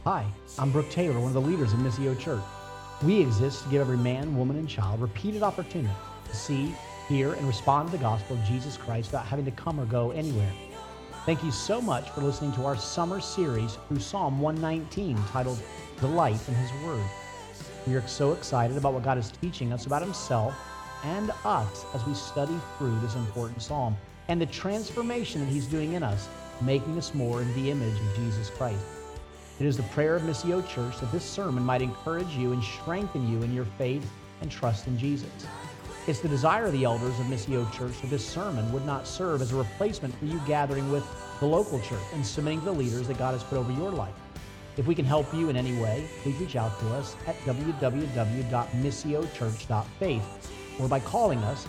Hi, I'm Brooke Taylor, one of the leaders of Missio Church. We exist to give every man, woman, and child repeated opportunity to see, hear, and respond to the gospel of Jesus Christ without having to come or go anywhere. Thank you so much for listening to our summer series through Psalm 119 titled Delight in His Word. We are so excited about what God is teaching us about Himself and us as we study through this important psalm and the transformation that He's doing in us, making us more in the image of Jesus Christ. It is the prayer of Missio Church that this sermon might encourage you and strengthen you in your faith and trust in Jesus. It's the desire of the elders of Missio Church that this sermon would not serve as a replacement for you gathering with the local church and submitting to the leaders that God has put over your life. If we can help you in any way, please reach out to us at www.missiochurch.faith or by calling us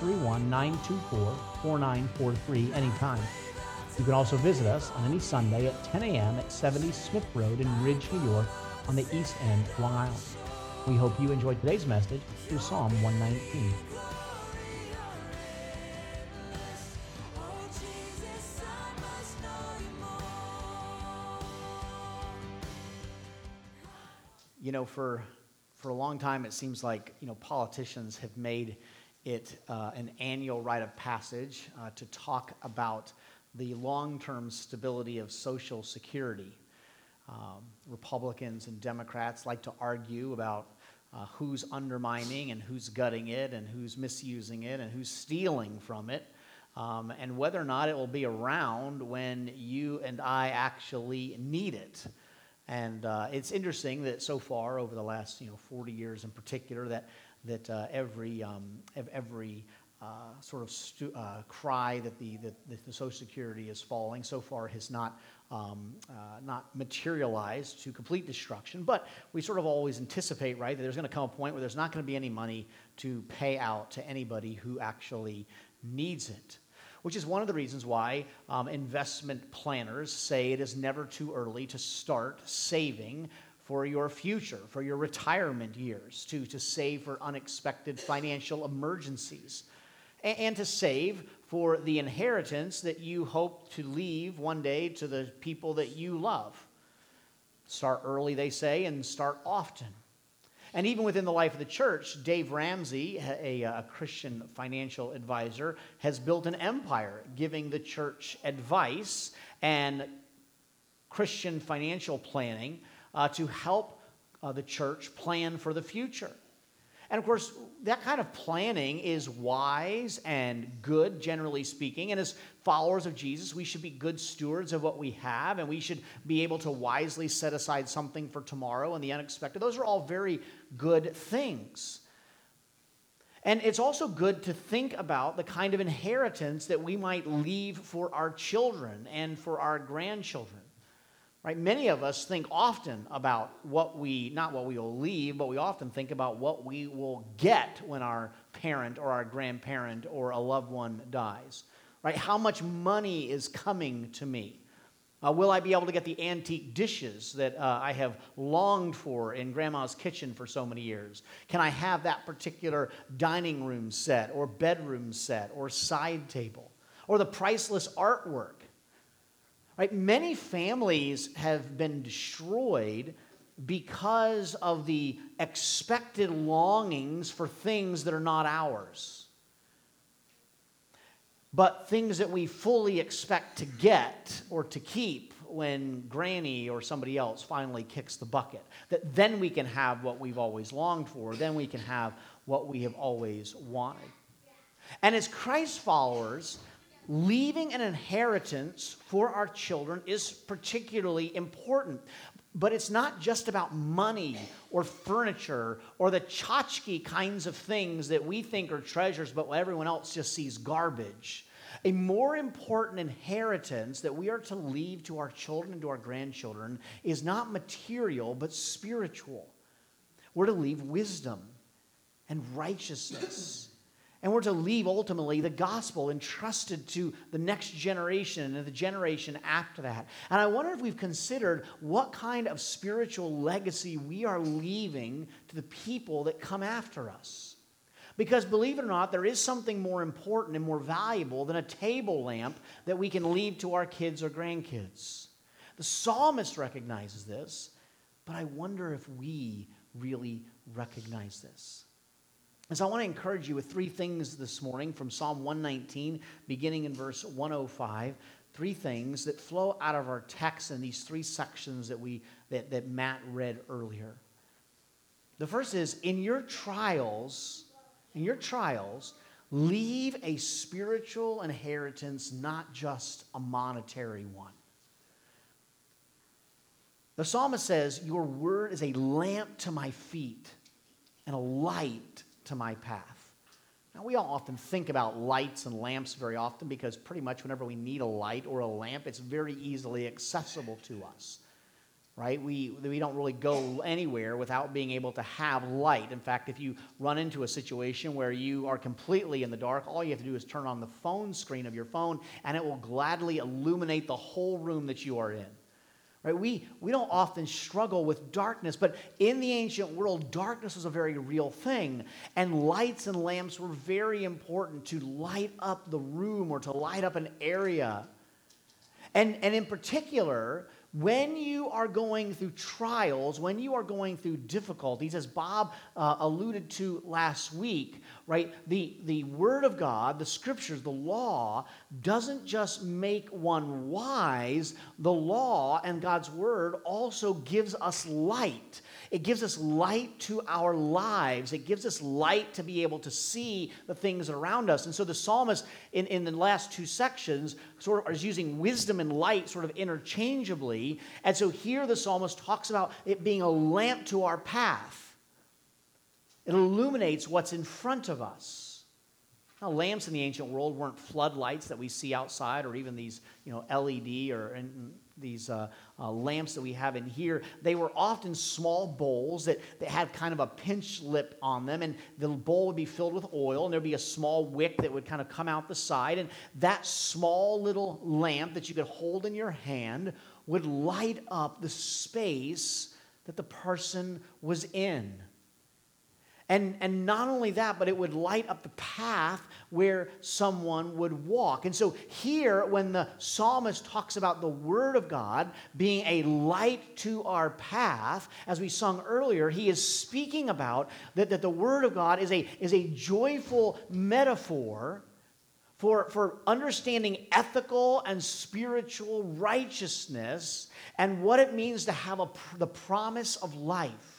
631-924-4943 anytime. You can also visit us on any Sunday at 10 a.m. at 70 Smith Road in Ridge, New York on the East End of Long Island. We hope you enjoyed today's message through Psalm 119. You know, for a long time, it seems like, politicians have made it an annual rite of passage to talk about the long-term stability of Social Security. Republicans and Democrats like to argue about who's undermining and who's gutting it and who's misusing it and who's stealing from it, and whether or not it will be around when you and I actually need it. And it's interesting that so far over the last 40 years in particular that every sort of cry that the Social Security is falling so far has not materialized to complete destruction. But we sort of always anticipate, right, that there's going to come a point where there's not going to be any money to pay out to anybody who actually needs it. Which is one of the reasons why investment planners say it is never too early to start saving for your future, for your retirement years, to save for unexpected financial emergencies, and to save for the inheritance that you hope to leave one day to the people that you love. Start early, they say, and start often. And even within the life of the church, Dave Ramsey, a Christian financial advisor, has built an empire giving the church advice and Christian financial planning to help the church plan for the future. And of course, that kind of planning is wise and good, generally speaking. And as followers of Jesus, we should be good stewards of what we have, and we should be able to wisely set aside something for tomorrow and the unexpected. Those are all very good things. And it's also good to think about the kind of inheritance that we might leave for our children and for our grandchildren. Right? Many of us think often about not what we will leave, but we often think about what we will get when our parent or our grandparent or a loved one dies. Right? How much money is coming to me? Will I be able to get the antique dishes that I have longed for in Grandma's kitchen for so many years? Can I have that particular dining room set or bedroom set or side table? Or the priceless artwork? Right? Many families have been destroyed because of the expected longings for things that are not ours, but things that we fully expect to get or to keep when Granny or somebody else finally kicks the bucket. That then we can have what we've always longed for, then we can have what we have always wanted. And as Christ followers, leaving an inheritance for our children is particularly important. But it's not just about money or furniture or the tchotchke kinds of things that we think are treasures, but everyone else just sees garbage. A more important inheritance that we are to leave to our children and to our grandchildren is not material, but spiritual. We're to leave wisdom and righteousness. And we're to leave, ultimately, the gospel entrusted to the next generation and the generation after that. And I wonder if we've considered what kind of spiritual legacy we are leaving to the people that come after us. Because believe it or not, there is something more important and more valuable than a table lamp that we can leave to our kids or grandkids. The psalmist recognizes this, but I wonder if we really recognize this. And so I want to encourage you with three things this morning from Psalm 119, beginning in verse 105. Three things that flow out of our text in these three sections that Matt read earlier. The first is, in your trials, leave a spiritual inheritance, not just a monetary one. The psalmist says, your word is a lamp to my feet and a light to my path. Now, we don't often think about lights and lamps very often because pretty much whenever we need a light or a lamp, it's very easily accessible to us, right? We don't really go anywhere without being able to have light. In fact, if you run into a situation where you are completely in the dark, all you have to do is turn on the phone screen of your phone, and it will gladly illuminate the whole room that you are in. Right? We don't often struggle with darkness, but in the ancient world, darkness was a very real thing, and lights and lamps were very important to light up the room or to light up an area. And in particular, when you are going through trials, when you are going through difficulties, as Bob alluded to last week, right? The Word of God, the Scriptures, the law, doesn't just make one wise. The law and God's Word also gives us light. It gives us light to our lives. It gives us light to be able to see the things that are around us. And so the psalmist in the last two sections sort of is using wisdom and light sort of interchangeably. And so here the psalmist talks about it being a lamp to our path. It illuminates what's in front of us. Now, lamps in the ancient world weren't floodlights that we see outside, or even these, LED or these lamps that we have in here. They were often small bowls that had kind of a pinch lip on them, and the bowl would be filled with oil, and there'd be a small wick that would kind of come out the side, and that small little lamp that you could hold in your hand would light up the space that the person was in. And not only that, but it would light up the path where someone would walk. And so here, when the psalmist talks about the Word of God being a light to our path, as we sung earlier, he is speaking about that the Word of God is a joyful metaphor for understanding ethical and spiritual righteousness and what it means to have the promise of life.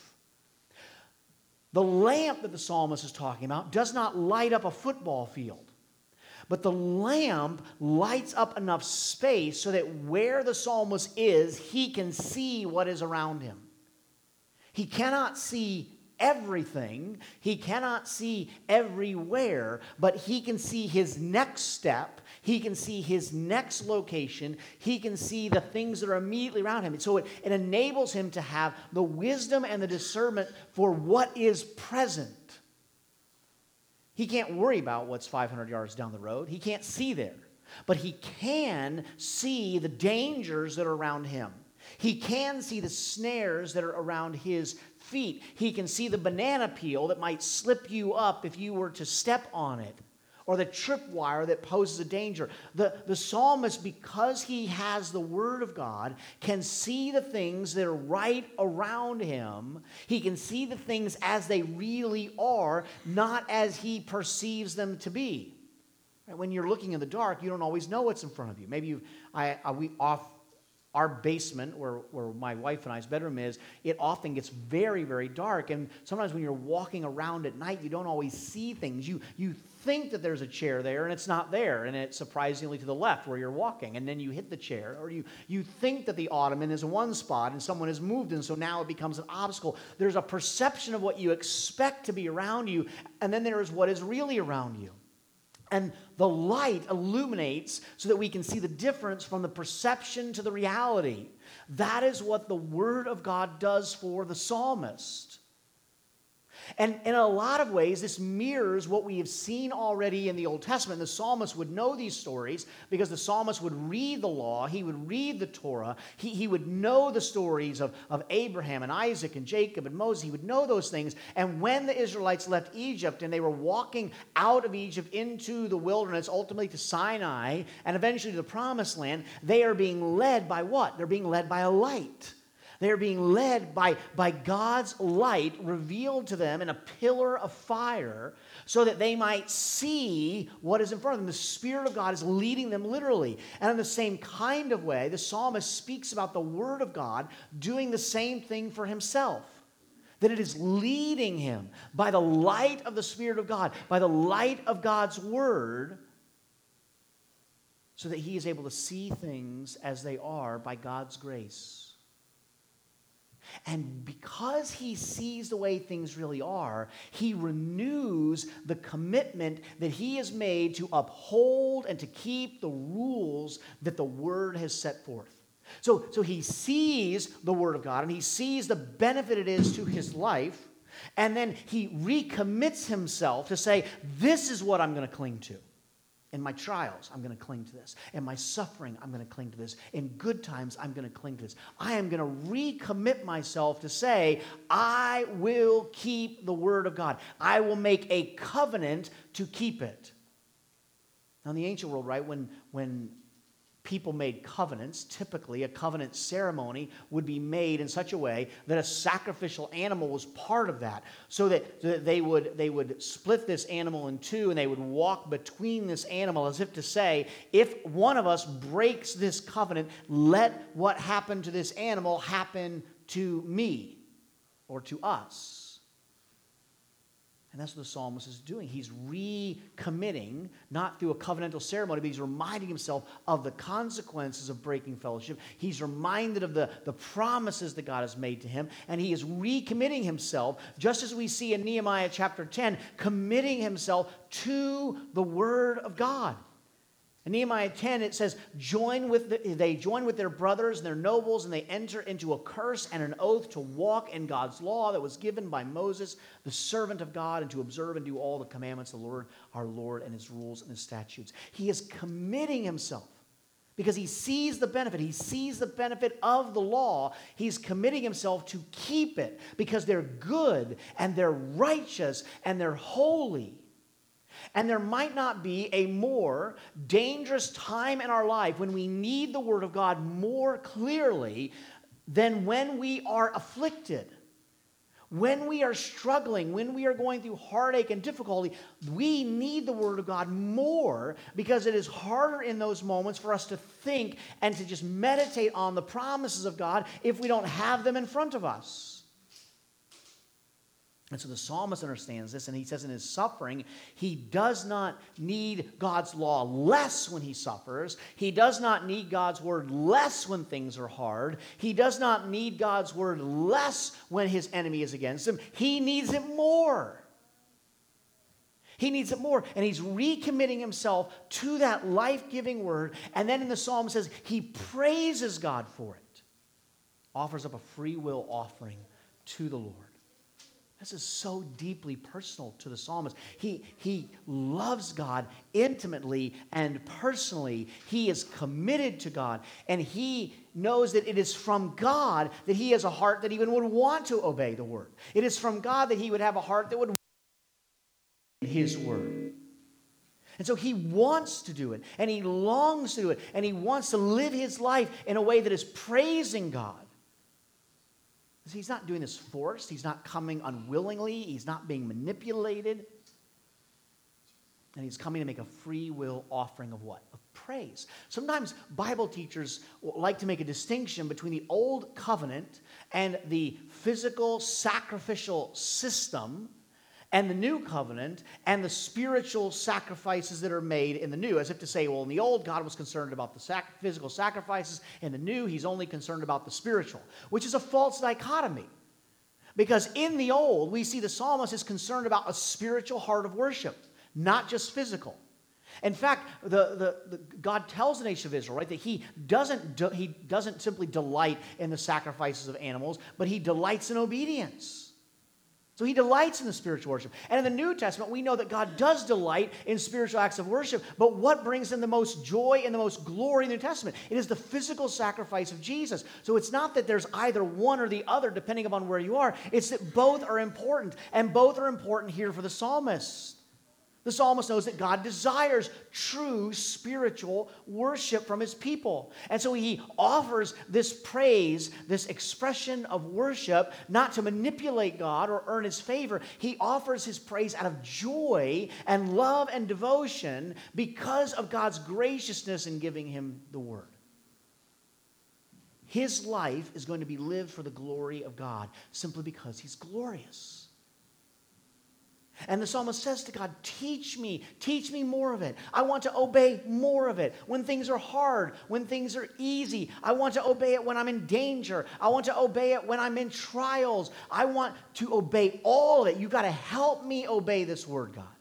The lamp that the psalmist is talking about does not light up a football field, but the lamp lights up enough space so that where the psalmist is, he can see what is around him. He cannot see everything, he cannot see everywhere, but he can see his next step, he can see his next location, he can see the things that are immediately around him. And so it enables him to have the wisdom and the discernment for what is present. He can't worry about what's 500 yards down the road. He can't see there, but he can see the dangers that are around him. He can see the snares that are around his feet. He can see the banana peel that might slip you up if you were to step on it, or the tripwire that poses a danger. The psalmist, because he has the Word of God, can see the things that are right around him. He can see the things as they really are, not as he perceives them to be. When you're looking in the dark, you don't always know what's in front of you. Maybe our basement, where my wife and I's bedroom is, it often gets very, very dark. And sometimes when you're walking around at night, you don't always see things. You think that there's a chair there, and it's not there. And it's surprisingly to the left where you're walking. And then you hit the chair. Or you think that the ottoman is in one spot, and someone has moved, and so now it becomes an obstacle. There's a perception of what you expect to be around you, and then there is what is really around you. And the light illuminates so that we can see the difference from the perception to the reality. That is what the Word of God does for the psalmist. And in a lot of ways, this mirrors what we have seen already in the Old Testament. The psalmist would know these stories because the psalmist would read the law. He would read the Torah. He would know the stories of Abraham and Isaac and Jacob and Moses. He would know those things. And when the Israelites left Egypt and they were walking out of Egypt into the wilderness, ultimately to Sinai and eventually to the Promised Land, they are being led by what? They're being led by a light. They are being led by God's light revealed to them in a pillar of fire so that they might see what is in front of them. The Spirit of God is leading them literally. And in the same kind of way, the psalmist speaks about the Word of God doing the same thing for himself. That it is leading him by the light of the Spirit of God, by the light of God's Word, so that he is able to see things as they are by God's grace. And because he sees the way things really are, he renews the commitment that he has made to uphold and to keep the rules that the Word has set forth. So he sees the Word of God, and he sees the benefit it is to his life, and then he recommits himself to say, this is what I'm going to cling to. In my trials, I'm going to cling to this. In my suffering, I'm going to cling to this. In good times, I'm going to cling to this. I am going to recommit myself to say, I will keep the Word of God. I will make a covenant to keep it. Now, in the ancient world, right, when people made covenants, typically a covenant ceremony would be made in such a way that a sacrificial animal was part of that, so that they would split this animal in two, and they would walk between this animal as if to say, if one of us breaks this covenant, let what happened to this animal happen to me or to us. And that's what the psalmist is doing. He's recommitting, not through a covenantal ceremony, but he's reminding himself of the consequences of breaking fellowship. He's reminded of the promises that God has made to him, and he is recommitting himself, just as we see in Nehemiah chapter 10, committing himself to the Word of God. In Nehemiah 10, it says, they join with their brothers and their nobles, and they enter into a curse and an oath to walk in God's law that was given by Moses, the servant of God, and to observe and do all the commandments of the Lord, our Lord, and his rules and his statutes. He is committing himself because he sees the benefit. He sees the benefit of the law. He's committing himself to keep it because they're good and they're righteous and they're holy. And there might not be a more dangerous time in our life when we need the Word of God more clearly than when we are afflicted. When we are struggling, when we are going through heartache and difficulty, we need the Word of God more because it is harder in those moments for us to think and to just meditate on the promises of God if we don't have them in front of us. And so the psalmist understands this, and he says in his suffering, he does not need God's law less when he suffers. He does not need God's word less when things are hard. He does not need God's word less when his enemy is against him. He needs it more. He needs it more, and he's recommitting himself to that life-giving word. And then in the psalm it says he praises God for it, offers up a free will offering to the Lord. This is so deeply personal to the psalmist. He loves God intimately and personally. He is committed to God, and he knows that it is from God that he has a heart that even would want to obey the word. It is from God that he would have a heart that would his word. And so he wants to do it, and he longs to do it, and he wants to live his life in a way that is praising God. He's not doing this forced. He's not coming unwillingly. He's not being manipulated. And he's coming to make a free will offering of what? Of praise. Sometimes Bible teachers like to make a distinction between the old covenant and the physical sacrificial system and the new covenant and the spiritual sacrifices that are made in the new, as if to say, well, in the old, God was concerned about the physical sacrifices. In the new, he's only concerned about the spiritual, which is a false dichotomy. Because in the old, we see the psalmist is concerned about a spiritual heart of worship, not just physical. In fact, God tells the nation of Israel, right, that he doesn't simply delight in the sacrifices of animals, but he delights in obedience. So he delights in the spiritual worship. And in the New Testament, we know that God does delight in spiritual acts of worship. But what brings him the most joy and the most glory in the New Testament? It is the physical sacrifice of Jesus. So it's not that there's either one or the other, depending upon where you are. It's that both are important. And both are important here for the psalmist. The psalmist knows that God desires true spiritual worship from his people. And so he offers this praise, this expression of worship, not to manipulate God or earn his favor. He offers his praise out of joy and love and devotion because of God's graciousness in giving him the word. His life is going to be lived for the glory of God simply because he's glorious. And the psalmist says to God, teach me more of it. I want to obey more of it. When things are hard, when things are easy, I want to obey it when I'm in danger. I want to obey it when I'm in trials. I want to obey all of it. You've got to help me obey this word, God.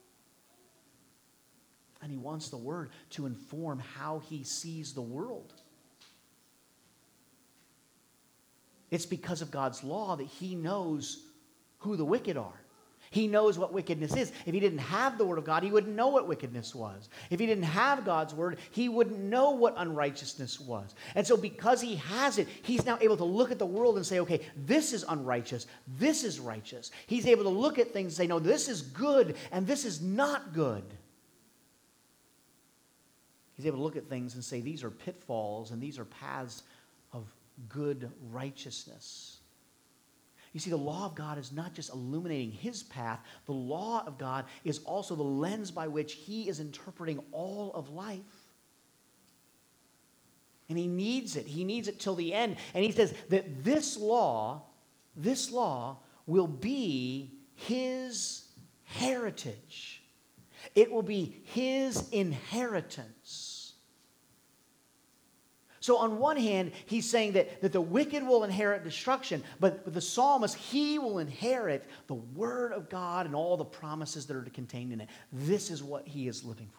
And he wants the word to inform how he sees the world. It's because of God's law that he knows who the wicked are. He knows what wickedness is. If he didn't have the word of God, he wouldn't know what wickedness was. If he didn't have God's word, he wouldn't know what unrighteousness was. And so because he has it, he's now able to look at the world and say, okay, this is unrighteous, this is righteous. He's able to look at things and say, no, this is good and this is not good. He's able to look at things and say, these are pitfalls and these are paths of good righteousness. You see, the law of God is not just illuminating his path. The law of God is also the lens by which he is interpreting all of life. And he needs it. He needs it till the end. And he says that this law will be his heritage. It will be his inheritance. So on one hand, he's saying that the wicked will inherit destruction, but the psalmist, he will inherit the word of God and all the promises that are contained in it. This is what he is living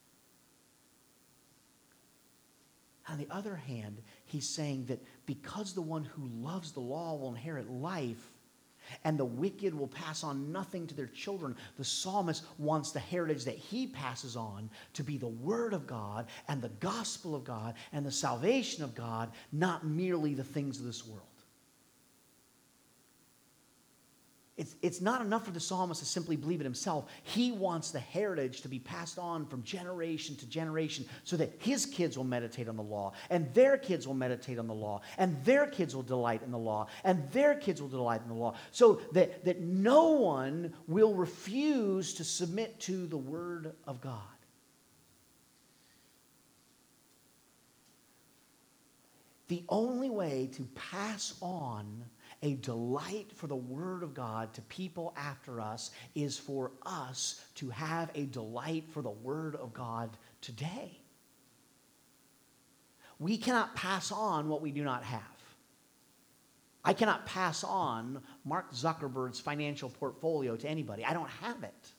for. On the other hand, he's saying that because the one who loves the law will inherit life, and the wicked will pass on nothing to their children, the psalmist wants the heritage that he passes on to be the word of God and the gospel of God and the salvation of God, not merely the things of this world. It's not enough for the psalmist to simply believe it himself. He wants the heritage to be passed on from generation to generation so that his kids will meditate on the law, and their kids will meditate on the law, and their kids will delight in the law, and their kids will delight in the law, so that no one will refuse to submit to the word of God. The only way to pass on a delight for the word of God to people after us is for us to have a delight for the word of God today. We cannot pass on what we do not have. I cannot pass on Mark Zuckerberg's financial portfolio to anybody. I don't have it.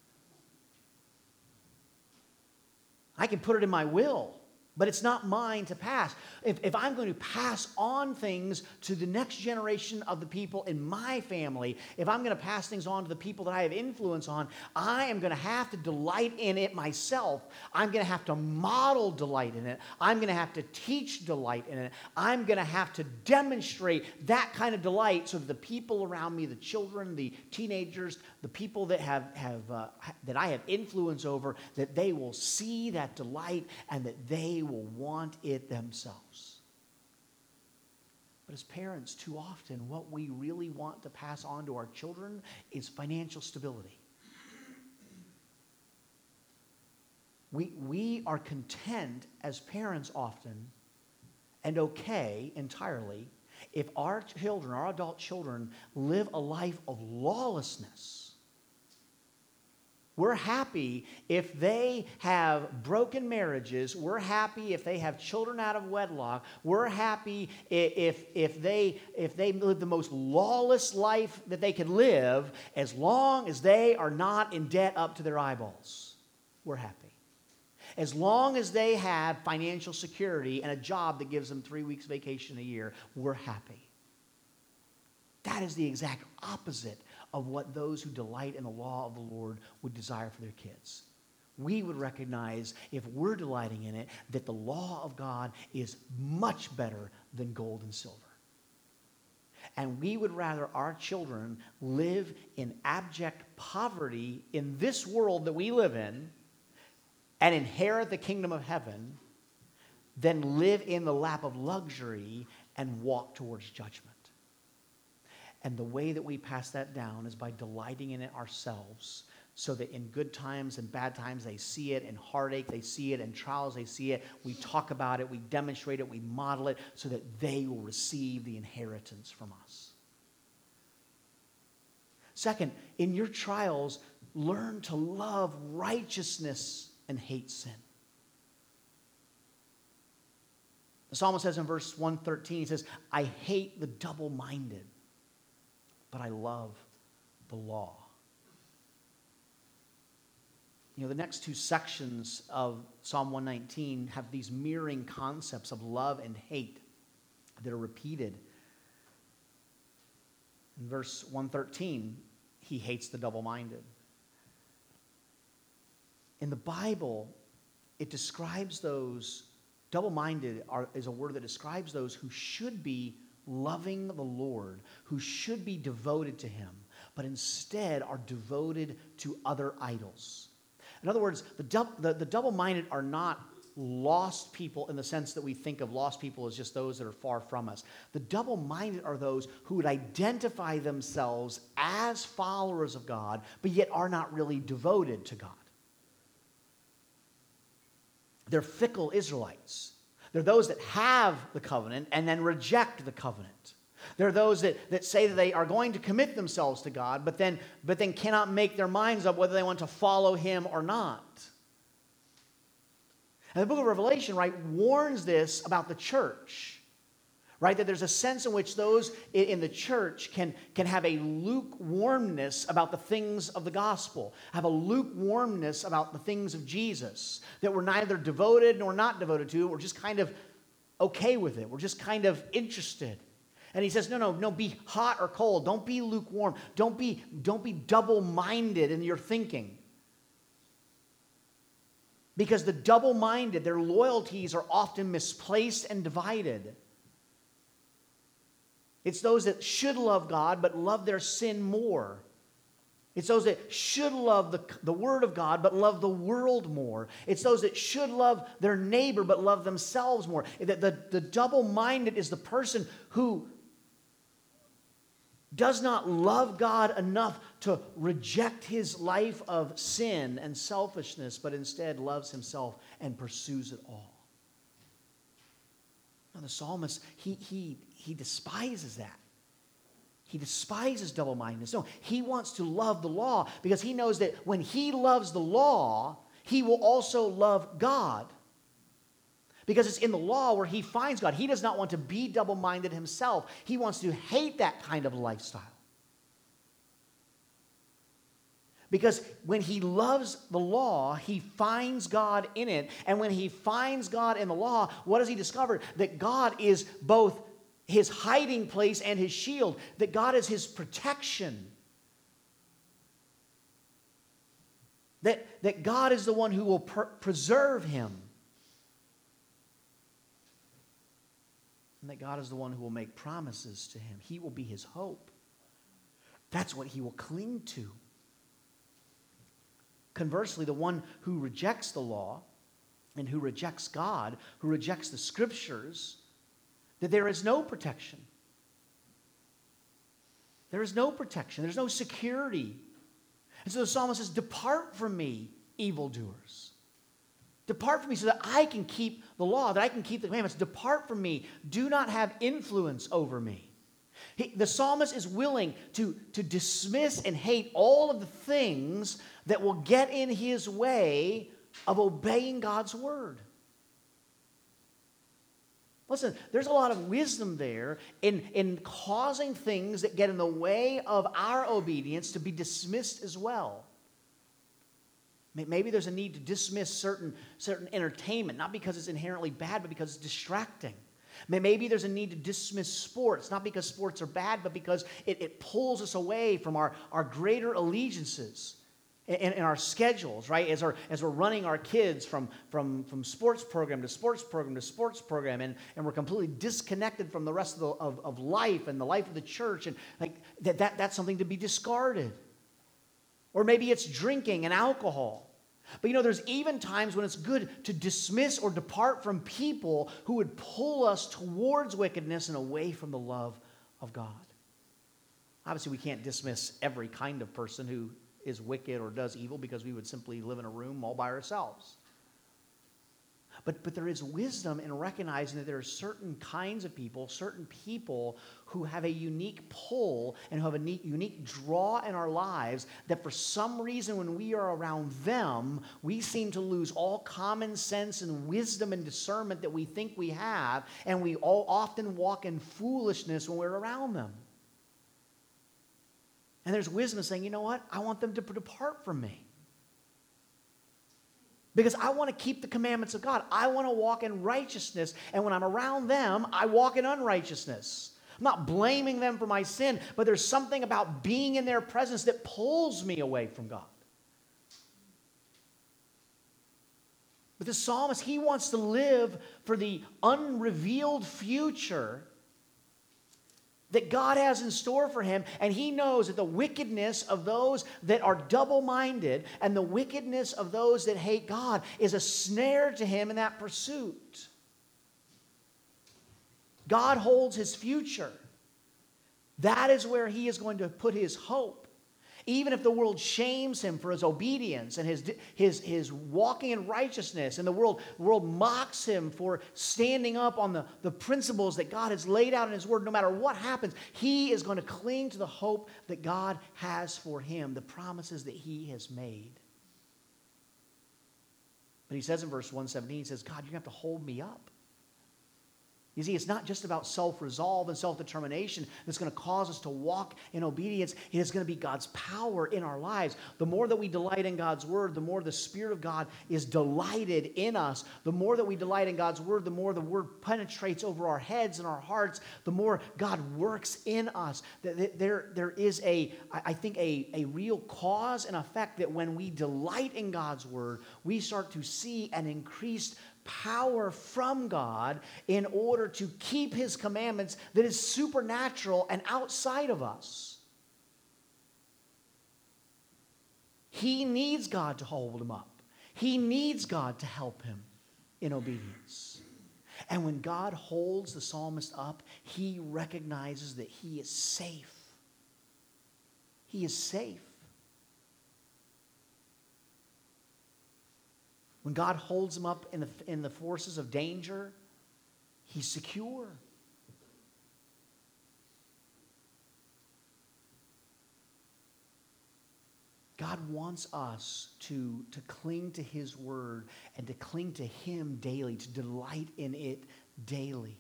I can put it in my will, but it's not mine to pass. If I'm going to pass on things to the next generation of the people in my family, if I'm going to pass things on to the people that I have influence on, I am going to have to delight in it myself. I'm going to have to model delight in it. I'm going to have to teach delight in it. I'm going to have to demonstrate that kind of delight so that the people around me, the children, the teenagers, the people that that I have influence over, that they will see that delight and that they will want it themselves. But as parents, too often, what we really want to pass on to our children is financial stability. We are content as parents often and okay entirely if our children, our adult children, live a life of lawlessness. We're happy if they have broken marriages. We're happy if they have children out of wedlock. We're happy if they live the most lawless life that they can live, as long as they are not in debt up to their eyeballs. We're happy. As long as they have financial security and a job that gives them 3 weeks vacation a year, we're happy. That is the exact opposite of what those who delight in the law of the Lord would desire for their kids. We would recognize, if we're delighting in it, that the law of God is much better than gold and silver. And we would rather our children live in abject poverty in this world that we live in and inherit the kingdom of heaven than live in the lap of luxury and walk towards judgment. And the way that we pass that down is by delighting in it ourselves, so that in good times and bad times they see it, in heartache they see it, in trials they see it. We talk about it, we demonstrate it, we model it, so that they will receive the inheritance from us. Second, in your trials, learn to love righteousness and hate sin. The psalmist says in verse 113, he says, I hate the double-minded, but I love the law. You know, the next two sections of Psalm 119 have these mirroring concepts of love and hate that are repeated. In verse 113, he hates the double-minded. In the Bible, it describes those, double-minded is a word that describes those who should be loving the Lord, who should be devoted to him, but instead are devoted to other idols. In other words, the double-minded are not lost people in the sense that we think of lost people as just those that are far from us. The double-minded are those who would identify themselves as followers of God, but yet are not really devoted to God. They're fickle Israelites. They're those that have the covenant and then reject the covenant. They're those that say that they are going to commit themselves to God, but then cannot make their minds up whether they want to follow him or not. And the book of Revelation, right, warns this about the church, right? That there's a sense in which those in the church can have a lukewarmness about the things of the gospel, have a lukewarmness about the things of Jesus, that we're neither devoted nor not devoted to. We're just kind of okay with it. We're just kind of interested. And he says, no, be hot or cold. Don't be lukewarm. Don't be double-minded in your thinking. Because the double-minded, their loyalties are often misplaced and divided. It's those that should love God but love their sin more. It's those that should love the Word of God but love the world more. It's those that should love their neighbor but love themselves more. The double-minded is the person who does not love God enough to reject his life of sin and selfishness, but instead loves himself and pursues it all. Now, the psalmist, he despises that. He despises double-mindedness. No, he wants to love the law because he knows that when he loves the law, he will also love God. Because it's in the law where he finds God. He does not want to be double-minded himself. He wants to hate that kind of lifestyle. Because when he loves the law, he finds God in it. And when he finds God in the law, what does he discover? That God is both his hiding place and his shield. That God is his protection. That God is the one who will preserve him. And that God is the one who will make promises to him. He will be his hope. That's what he will cling to. Conversely, the one who rejects the law and who rejects God, who rejects the scriptures, that there is no protection. There is no protection. There's no security. And so the psalmist says, depart from me, evildoers. Depart from me so that I can keep the law, that I can keep the commandments. Depart from me. Do not have influence over me. The psalmist is willing to dismiss and hate all of the things that will get in his way of obeying God's word. Listen, there's a lot of wisdom there in causing things that get in the way of our obedience to be dismissed as well. Maybe there's a need to dismiss certain entertainment, not because it's inherently bad, but because it's distracting. Maybe there's a need to dismiss sports, not because sports are bad, but because it pulls us away from our greater allegiances. in our schedules, right? As we're running our kids from sports program to sports program to sports program, and we're completely disconnected from the rest of life and the life of the church, and like that's something to be discarded. Or maybe it's drinking and alcohol. But there's even times when it's good to dismiss or depart from people who would pull us towards wickedness and away from the love of God. Obviously, we can't dismiss every kind of person who is wicked or does evil, because we would simply live in a room all by ourselves. But there is wisdom in recognizing that there are certain kinds of people, certain people who have a unique pull and who have a unique draw in our lives, that for some reason when we are around them, we seem to lose all common sense and wisdom and discernment that we think we have, and we all often walk in foolishness when we're around them. And there's wisdom in saying, you know what? I want them to depart from me. Because I want to keep the commandments of God. I want to walk in righteousness. And when I'm around them, I walk in unrighteousness. I'm not blaming them for my sin, but there's something about being in their presence that pulls me away from God. But the psalmist, he wants to live for the unrevealed future that God has in store for him, and he knows that the wickedness of those that are double-minded and the wickedness of those that hate God is a snare to him in that pursuit. God holds his future. That is where he is going to put his hope. Even if the world shames him for his obedience and his walking in righteousness, and the world mocks him for standing up on the principles that God has laid out in his word, no matter what happens, he is going to cling to the hope that God has for him, the promises that he has made. But he says in verse 117, he says, God, you're going to have to hold me up. You see, it's not just about self-resolve and self-determination that's going to cause us to walk in obedience. It is going to be God's power in our lives. The more that we delight in God's word, the more the Spirit of God is delighted in us. The more that we delight in God's word, the more the word penetrates over our heads and our hearts, the more God works in us. There is I think a real cause and effect that when we delight in God's word, we start to see an increased power from God in order to keep his commandments that is supernatural and outside of us. He needs God to hold him up. He needs God to help him in obedience. And when God holds the psalmist up, he recognizes that he is safe. He is safe. When God holds him up in the forces of danger, he's secure. God wants us to cling to his word and to cling to him daily, to delight in it daily.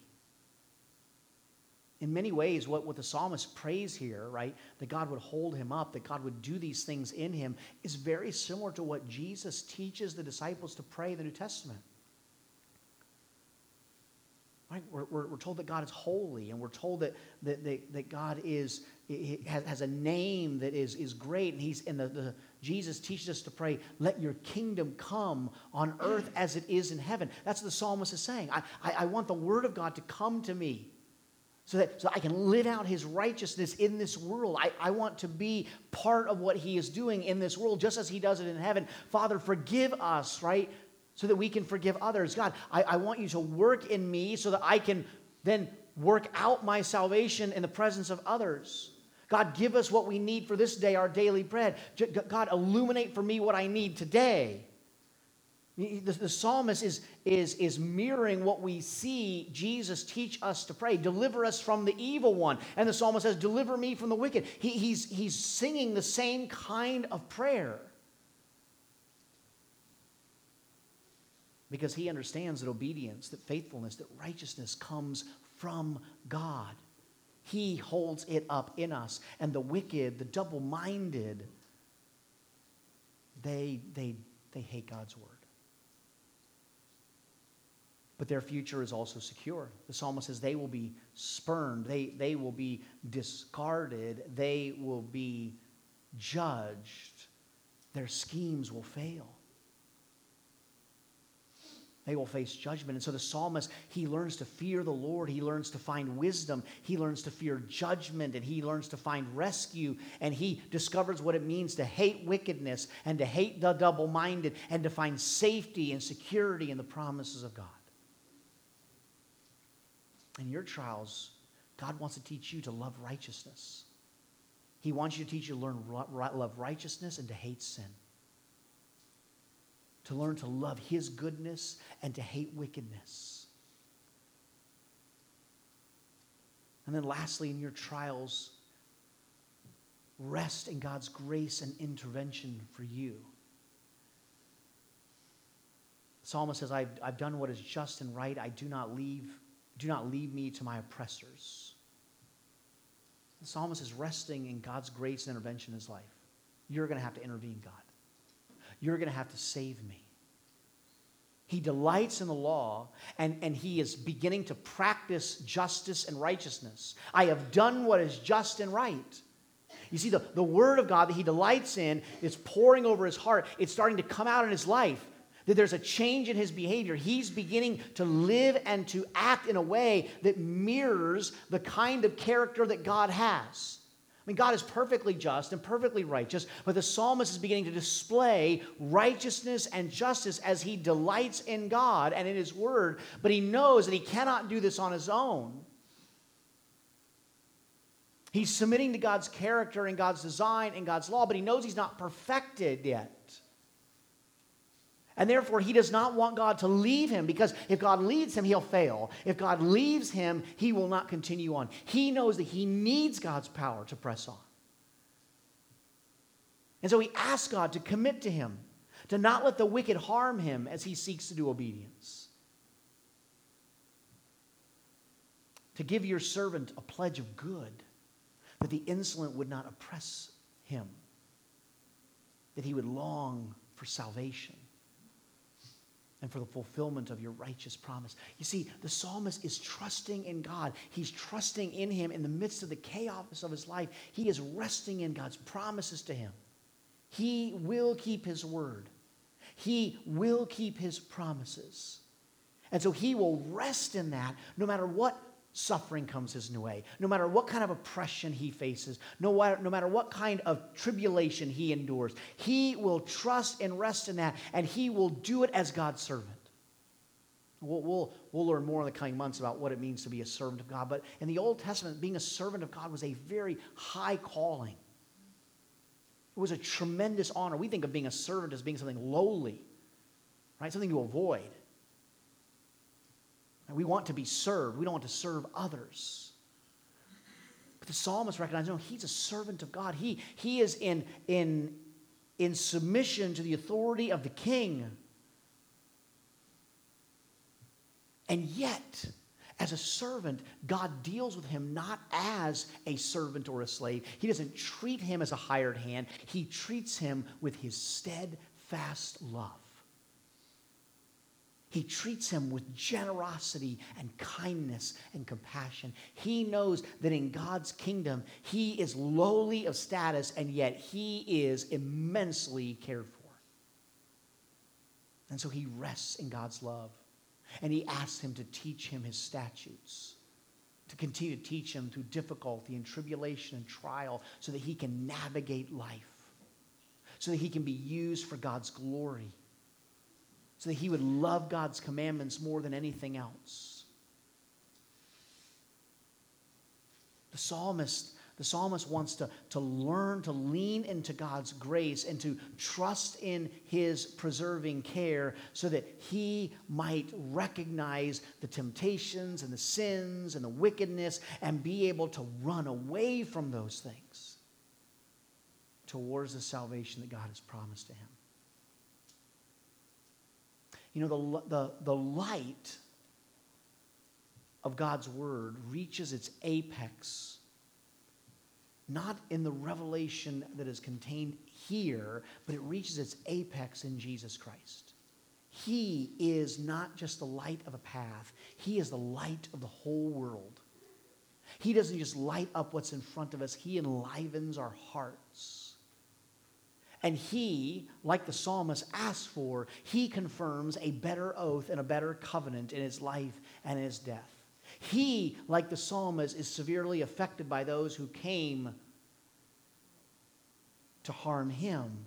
In many ways, what the psalmist prays here, right, that God would hold him up, that God would do these things in him, is very similar to what Jesus teaches the disciples to pray in the New Testament. Right? We're told that God is holy, and we're told that God has a name that is great, and Jesus teaches us to pray, let your kingdom come on earth as it is in heaven. That's what the psalmist is saying. I want the word of God to come to me, so I can live out his righteousness in this world. I want to be part of what he is doing in this world, just as he does it in heaven. Father, forgive us, right? So that we can forgive others. God, I want you to work in me so that I can then work out my salvation in the presence of others. God, give us what we need for this day, our daily bread. God, illuminate for me what I need today. The psalmist is mirroring what we see Jesus teach us to pray. Deliver us from the evil one. And the psalmist says, deliver me from the wicked. He's singing the same kind of prayer. Because he understands that obedience, that faithfulness, that righteousness comes from God. He holds it up in us. And the wicked, the double-minded, they hate God's word. But their future is also secure. The psalmist says they will be spurned. They will be discarded. They will be judged their schemes will fail. They will face judgment. And so the psalmist, he learns to fear the Lord. He learns to find wisdom. He learns to fear judgment, and he learns to find rescue. And he discovers what it means to hate wickedness and to hate the double-minded and to find safety and security in the promises of God. In your trials, God wants to teach you to love righteousness. He wants you to teach you to learn love righteousness and to hate sin. To learn to love his goodness and to hate wickedness. And then lastly, in your trials, rest in God's grace and intervention for you. The psalmist says, I've done what is just and right. Do not leave me to my oppressors. The psalmist is resting in God's grace and intervention in his life. You're going to have to intervene, God. You're going to have to save me. He delights in the law, and he is beginning to practice justice and righteousness. I have done what is just and right. You see, the word of God that he delights in is pouring over his heart. It's starting to come out in his life. That there's a change in his behavior. He's beginning to live and to act in a way that mirrors the kind of character that God has. I mean, God is perfectly just and perfectly righteous, but the psalmist is beginning to display righteousness and justice as he delights in God and in his word, but he knows that he cannot do this on his own. He's submitting to God's character and God's design and God's law, but he knows he's not perfected yet. And therefore, he does not want God to leave him, because if God leads him, he'll fail. If God leaves him, he will not continue on. He knows that he needs God's power to press on. And so he asks God to commit to him, to not let the wicked harm him as he seeks to do obedience. To give your servant a pledge of good, that the insolent would not oppress him, that he would long for salvation and for the fulfillment of your righteous promise. You see, the psalmist is trusting in God. He's trusting in him in the midst of the chaos of his life. He is resting in God's promises to him. He will keep his word. He will keep his promises. And so he will rest in that no matter what suffering comes his way, no matter what kind of oppression he faces, no matter what kind of tribulation he endures. He will trust and rest in that, and he will do it as God's servant. We'll learn more in the coming months about what it means to be a servant of God, but in the Old Testament, being a servant of God was a very high calling. It was a tremendous honor. We think of being a servant as being something lowly, right? Something to avoid. We want to be served. We don't want to serve others. But the psalmist recognizes, no, he's a servant of God. He is in submission to the authority of the king. And yet, as a servant, God deals with him not as a servant or a slave. He doesn't treat him as a hired hand. He treats him with his steadfast love. He treats him with generosity and kindness and compassion. He knows that in God's kingdom, he is lowly of status, and yet he is immensely cared for. And so he rests in God's love. And he asks him to teach him his statutes, to continue to teach him through difficulty and tribulation and trial so that he can navigate life, so that he can be used for God's glory, so that he would love God's commandments more than anything else. The psalmist wants to learn to lean into God's grace and to trust in his preserving care so that he might recognize the temptations and the sins and the wickedness and be able to run away from those things towards the salvation that God has promised to him. You know, the light of God's word reaches its apex not in the revelation that is contained here, but it reaches its apex in Jesus Christ. He is not just the light of a path. He is the light of the whole world. He doesn't just light up what's in front of us. He enlivens our hearts. And he, like the psalmist asked for, he confirms a better oath and a better covenant in his life and in his death. He, like the psalmist, is severely affected by those who came to harm him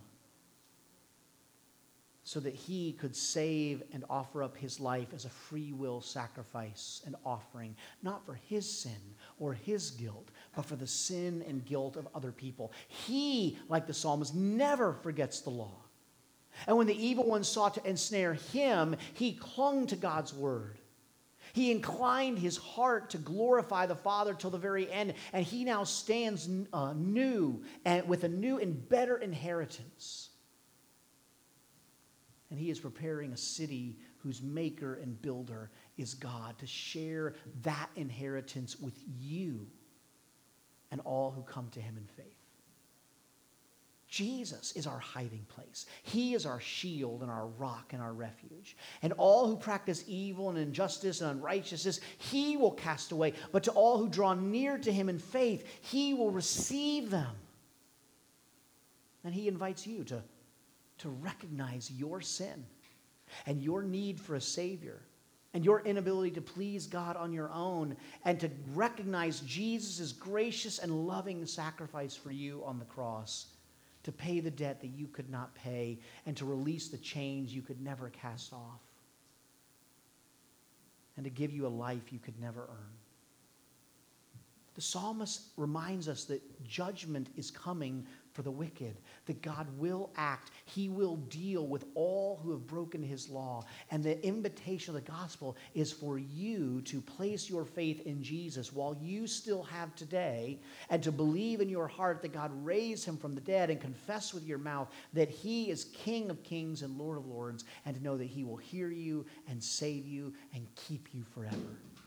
so that he could save and offer up his life as a free will sacrifice and offering, not for his sin or his guilt, but for the sin and guilt of other people. He, like the psalmist, never forgets the law. And when the evil one sought to ensnare him, he clung to God's word. He inclined his heart to glorify the Father till the very end, and he now stands new and with a new and better inheritance. And he is preparing a city whose maker and builder is God, to share that inheritance with you and all who come to him in faith. Jesus is our hiding place. He is our shield and our rock and our refuge. And all who practice evil and injustice and unrighteousness, he will cast away. But to all who draw near to him in faith, he will receive them. And he invites you to recognize your sin and your need for a Savior and your inability to please God on your own, and to recognize Jesus' gracious and loving sacrifice for you on the cross to pay the debt that you could not pay and to release the chains you could never cast off and to give you a life you could never earn. The psalmist reminds us that judgment is coming for the wicked, that God will act. He will deal with all who have broken his law. And the invitation of the gospel is for you to place your faith in Jesus while you still have today, and to believe in your heart that God raised him from the dead, and confess with your mouth that he is King of kings and Lord of lords, and to know that he will hear you and save you and keep you forever.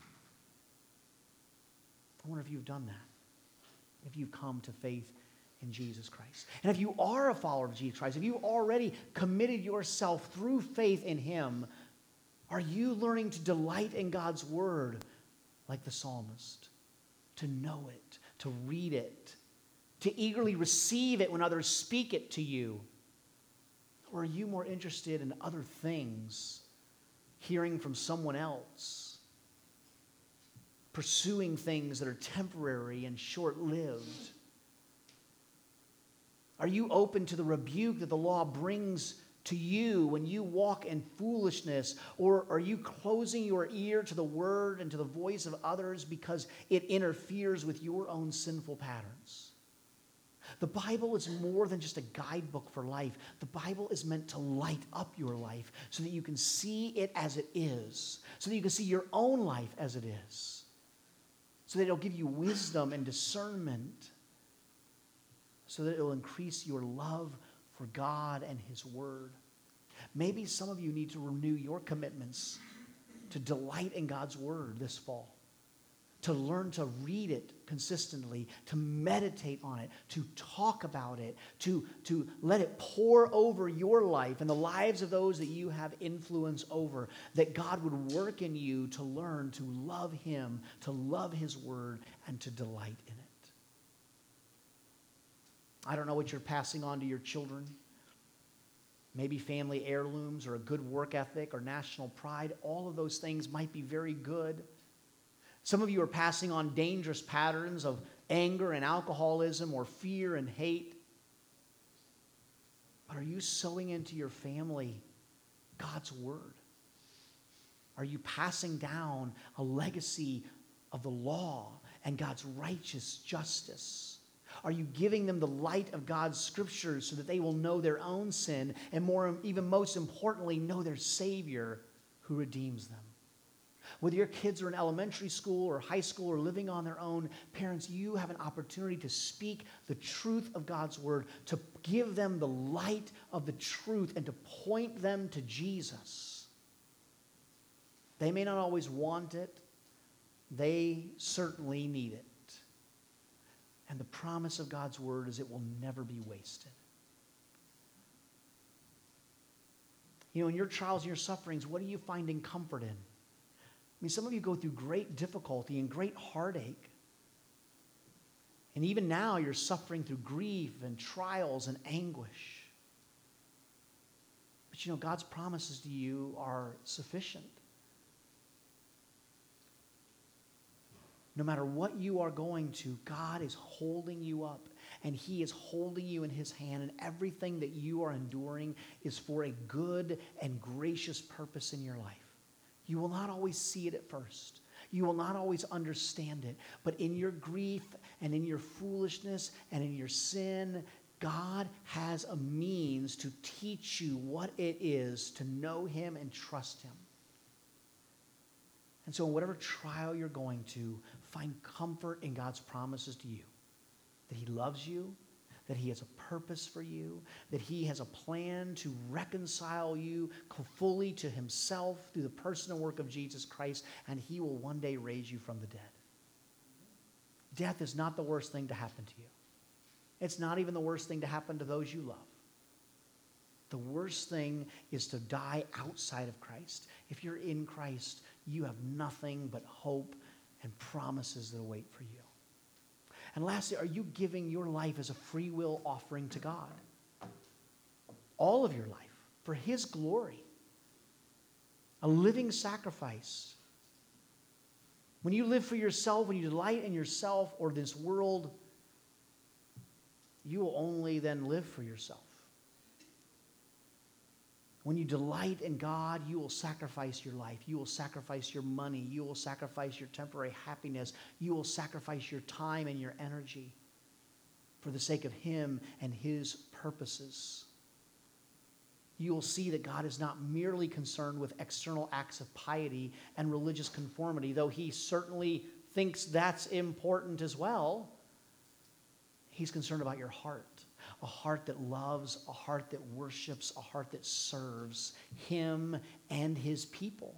I wonder if you've done that, if you've come to faith in Jesus Christ. And if you are a follower of Jesus Christ, if you've already committed yourself through faith in him, are you learning to delight in God's word like the psalmist? To know it, to read it, to eagerly receive it when others speak it to you? Or are you more interested in other things, hearing from someone else, pursuing things that are temporary and short-lived? Are you open to the rebuke that the law brings to you when you walk in foolishness? Or are you closing your ear to the word and to the voice of others because it interferes with your own sinful patterns? The Bible is more than just a guidebook for life. The Bible is meant to light up your life so that you can see it as it is, so that you can see your own life as it is, so that it'll give you wisdom and discernment, so that it'll increase your love for God and his word. Maybe some of you need to renew your commitments to delight in God's word this fall, to learn to read it consistently, to meditate on it, to talk about it, to let it pour over your life and the lives of those that you have influence over, that God would work in you to learn to love him, to love his word, and to delight in it. I don't know what you're passing on to your children. Maybe family heirlooms or a good work ethic or national pride. All of those things might be very good. Some of you are passing on dangerous patterns of anger and alcoholism or fear and hate. But are you sowing into your family God's word? Are you passing down a legacy of the law and God's righteous justice? Are you giving them the light of God's scriptures so that they will know their own sin and even most importantly, know their Savior who redeems them? Whether your kids are in elementary school or high school or living on their own, parents, you have an opportunity to speak the truth of God's word, to give them the light of the truth, and to point them to Jesus. They may not always want it. They certainly need it. And the promise of God's word is it will never be wasted. You know, in your trials and your sufferings, what are you finding comfort in? I mean, some of you go through great difficulty and great heartache. And even now, you're suffering through grief and trials and anguish. But you know, God's promises to you are sufficient. No matter what you are going to, God is holding you up, and he is holding you in his hand, and everything that you are enduring is for a good and gracious purpose in your life. You will not always see it at first. You will not always understand it. But in your grief and in your foolishness and in your sin, God has a means to teach you what it is to know him and trust him. And so in whatever trial you're going to, find comfort in God's promises to you. That he loves you, that he has a purpose for you, that he has a plan to reconcile you fully to himself through the person and work of Jesus Christ, and he will one day raise you from the dead. Death is not the worst thing to happen to you. It's not even the worst thing to happen to those you love. The worst thing is to die outside of Christ. If you're in Christ, you have nothing but hope and promises that await for you. And lastly, are you giving your life as a free will offering to God? All of your life, for his glory. A living sacrifice. When you live for yourself, when you delight in yourself or this world, you will only then live for yourself. When you delight in God, you will sacrifice your life. You will sacrifice your money. You will sacrifice your temporary happiness. You will sacrifice your time and your energy for the sake of him and his purposes. You will see that God is not merely concerned with external acts of piety and religious conformity, though he certainly thinks that's important as well. He's concerned about your heart. A heart that loves, a heart that worships, a heart that serves him and his people.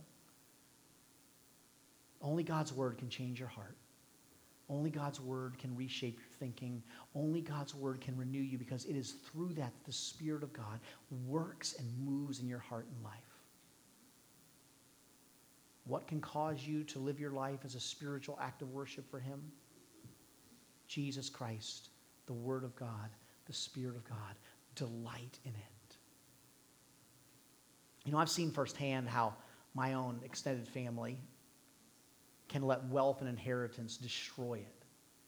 Only God's word can change your heart. Only God's word can reshape your thinking. Only God's word can renew you, because it is through that the Spirit of God works and moves in your heart and life. What can cause you to live your life as a spiritual act of worship for him? Jesus Christ, the Word of God, the Spirit of God. Delight in it. You know, I've seen firsthand how my own extended family can let wealth and inheritance destroy it.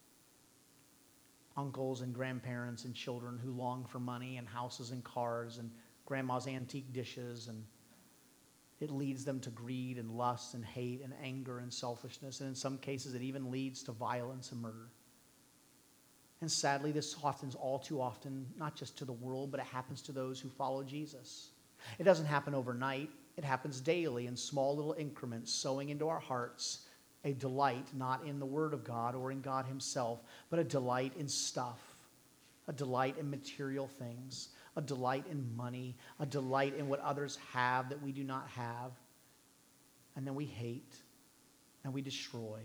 Uncles and grandparents and children who long for money and houses and cars and grandma's antique dishes, and it leads them to greed and lust and hate and anger and selfishness, and in some cases it even leads to violence and murder. And sadly, this happens all too often, not just to the world, but it happens to those who follow Jesus. It doesn't happen overnight. It happens daily in small little increments, sowing into our hearts a delight not in the Word of God or in God himself, but a delight in stuff, a delight in material things, a delight in money, a delight in what others have that we do not have. And then we hate and we destroy.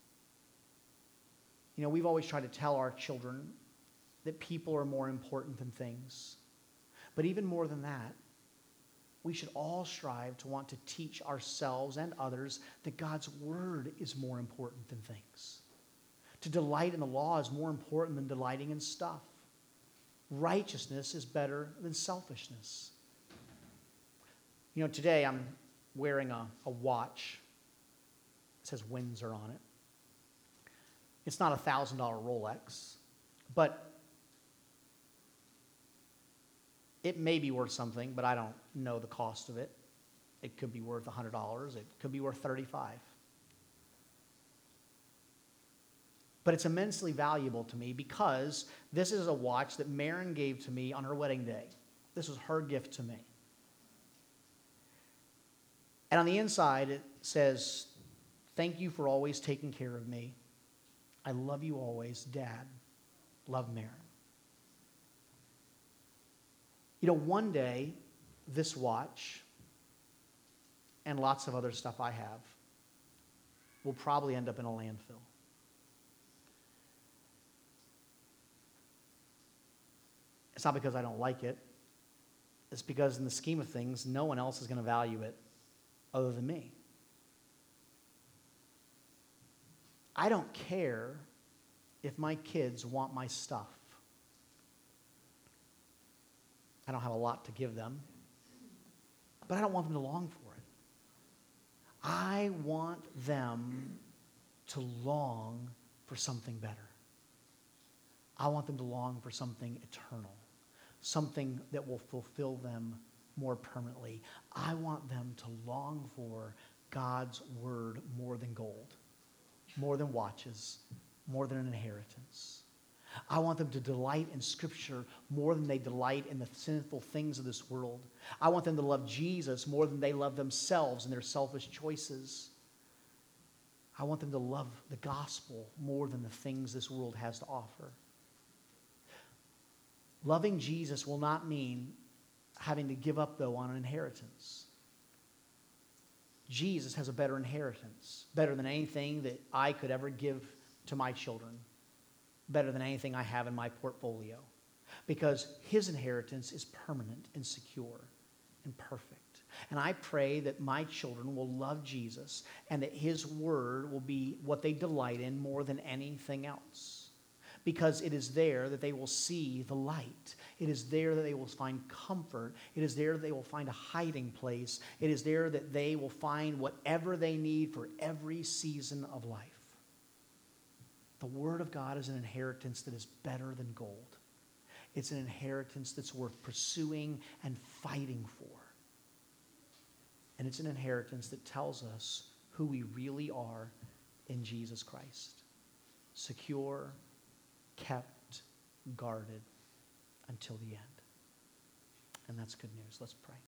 You know, we've always tried to tell our children that people are more important than things. But even more than that, we should all strive to want to teach ourselves and others that God's word is more important than things. To delight in the law is more important than delighting in stuff. Righteousness is better than selfishness. You know, today I'm wearing a watch. It says Windsor on it. It's not a $1,000 Rolex, but it may be worth something, but I don't know the cost of it. It could be worth $100. It could be worth $35. But it's immensely valuable to me because this is a watch that Marin gave to me on her wedding day. This was her gift to me. And on the inside, it says, "Thank you for always taking care of me. I love you always, Dad. Love, Marin." You know, one day, this watch and lots of other stuff I have will probably end up in a landfill. It's not because I don't like it. It's because in the scheme of things, no one else is going to value it other than me. I don't care if my kids want my stuff. I don't have a lot to give them. But I don't want them to long for it. I want them to long for something better. I want them to long for something eternal, something that will fulfill them more permanently. I want them to long for God's word more than gold, more than watches, more than an inheritance. I want them to delight in Scripture more than they delight in the sinful things of this world. I want them to love Jesus more than they love themselves and their selfish choices. I want them to love the gospel more than the things this world has to offer. Loving Jesus will not mean having to give up, though, on an inheritance. Jesus has a better inheritance, better than anything that I could ever give to my children, better than anything I have in my portfolio, because his inheritance is permanent and secure and perfect. And I pray that my children will love Jesus and that his word will be what they delight in more than anything else. Because it is there that they will see the light. It is there that they will find comfort. It is there that they will find a hiding place. It is there that they will find whatever they need for every season of life. The Word of God is an inheritance that is better than gold. It's an inheritance that's worth pursuing and fighting for. And it's an inheritance that tells us who we really are in Jesus Christ. Secure, kept, guarded until the end. And that's good news. Let's pray.